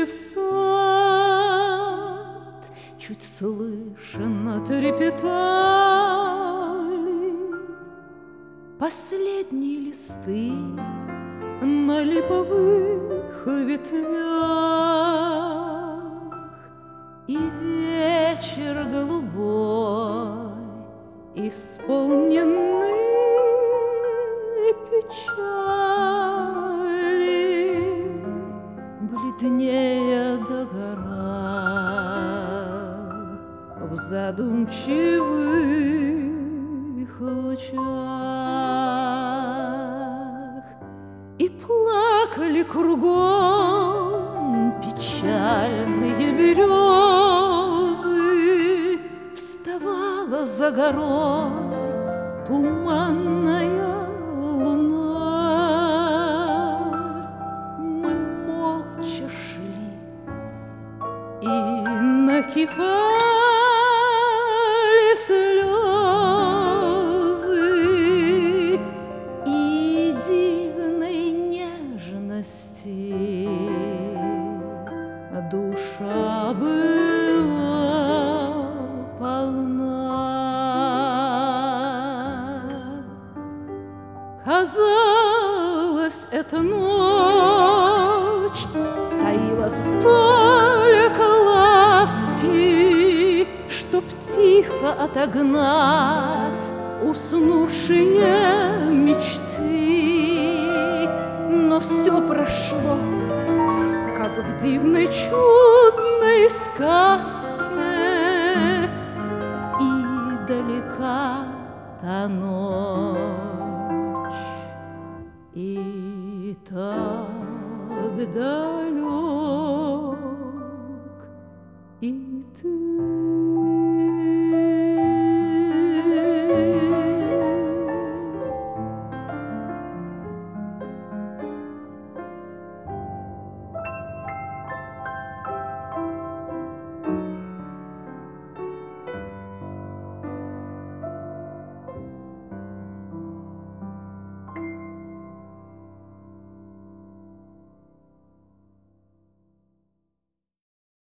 в сад, чуть слышно трепетали последние листы на липовых ветвях, и вечер голубой, исполненный печали, бледнее догорал в задумчивых лучах. И плакали кругом печальные березы, вставала за горой туманная луна. Мы молча шли, и накипали слезы, и дивной нежности душа была полна. Казалось, эта ночь таила столько ласки, чтоб тихо отогнать уснувшие мечты. Но все прошло, как в дивной чудной сказке, и далека та ночь, и так далек и ты.